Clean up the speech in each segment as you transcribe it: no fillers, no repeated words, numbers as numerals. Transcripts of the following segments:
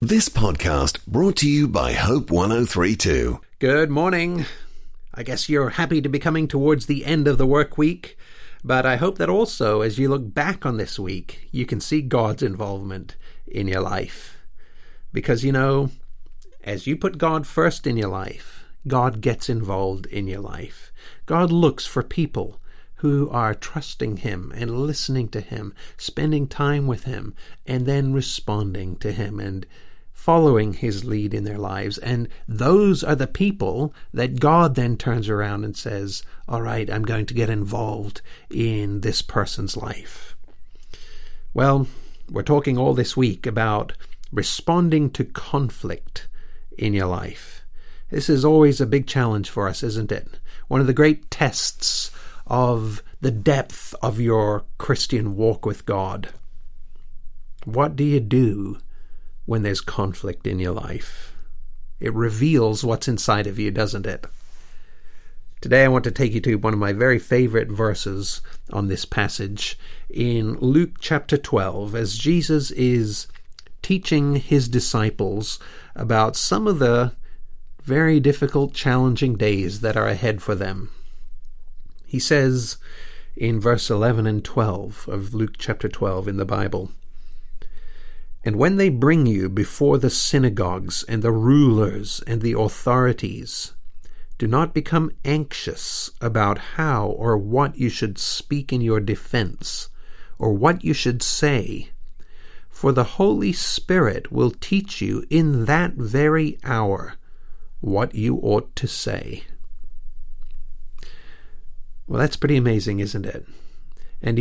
This podcast brought to you by Hope 1032. Good morning. I guess you're happy to be coming towards the end of the work week, but I hope that also as you look back on this week, you can see God's involvement in your life. Because, as you put God first in your life, God gets involved in your life. God looks for people who are trusting Him and listening to Him, spending time with Him, and then responding to Him and following His lead in their lives. And those are the people that God then turns around and says, all right, I'm going to get involved in this person's life. Well, we're talking all this week about responding to conflict in your life. This is always a big challenge for us, isn't it? One of the great tests of the depth of your Christian walk with God. What do you do when there's conflict in your life? It reveals what's inside of you, doesn't it? Today I want to take you to one of my very favorite verses on this passage in Luke chapter 12, as Jesus is teaching His disciples about some of the very difficult, challenging days that are ahead for them. He says in verse 11 and 12 of Luke chapter 12 in the Bible, "And when they bring you before the synagogues and the rulers and the authorities, do not become anxious about how or what you should speak in your defense, or what you should say, for the Holy Spirit will teach you in that very hour what you ought to say." Well, that's pretty amazing, isn't it? And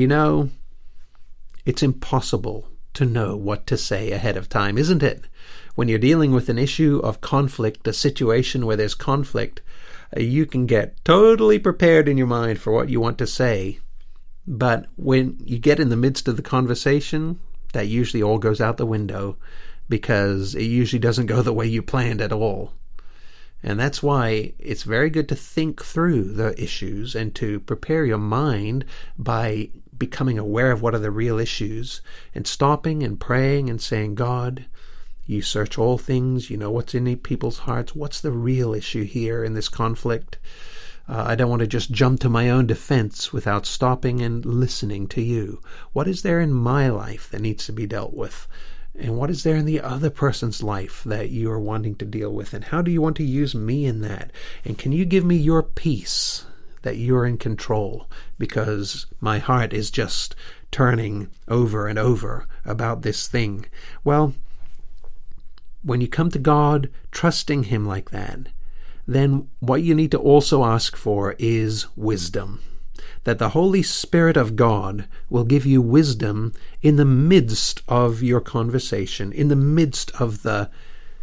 it's impossible to know what to say ahead of time, isn't it? When you're dealing with an issue of conflict, a situation where there's conflict, you can get totally prepared in your mind for what you want to say. But when you get in the midst of the conversation, that usually all goes out the window because it usually doesn't go the way you planned at all. And that's why it's very good to think through the issues and to prepare your mind by becoming aware of what are the real issues and stopping and praying and saying, God, you search all things, you know what's in people's hearts. What's the real issue here in this conflict? I don't want to just jump to my own defense without stopping and listening to you. What is there in my life that needs to be dealt with? And what is there in the other person's life that you are wanting to deal with? And how do you want to use me in that? And can you give me your peace that you're in control? Because my heart is just turning over and over about this thing. Well, when you come to God, trusting Him like that, then what you need to also ask for is wisdom. That the Holy Spirit of God will give you wisdom in the midst of your conversation, in the midst of the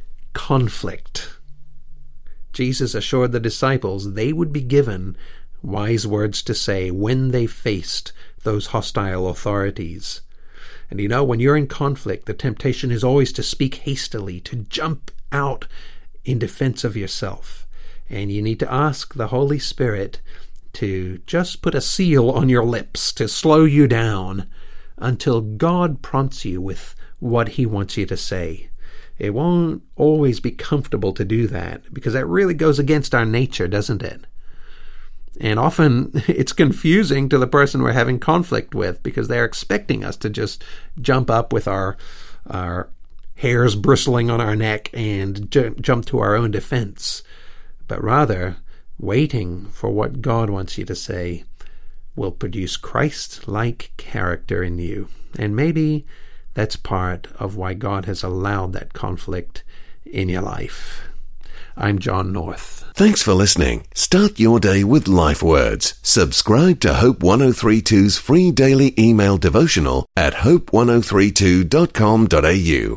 conflict. Jesus assured the disciples they would be given wise words to say when they faced those hostile authorities. And when you're in conflict, the temptation is always to speak hastily, to jump out in defense of yourself. And you need to ask the Holy Spirit to just put a seal on your lips, to slow you down until God prompts you with what He wants you to say. It won't always be comfortable to do that, because that really goes against our nature, doesn't it? And often it's confusing to the person we're having conflict with, because they're expecting us to just jump up with our hairs bristling on our neck and jump to our own defense. But rather, waiting for what God wants you to say will produce Christ-like character in you. And maybe that's part of why God has allowed that conflict in your life. I'm John North. Thanks for listening. Start your day with Life Words. Subscribe to Hope 1032's free daily email devotional at hope1032.com.au.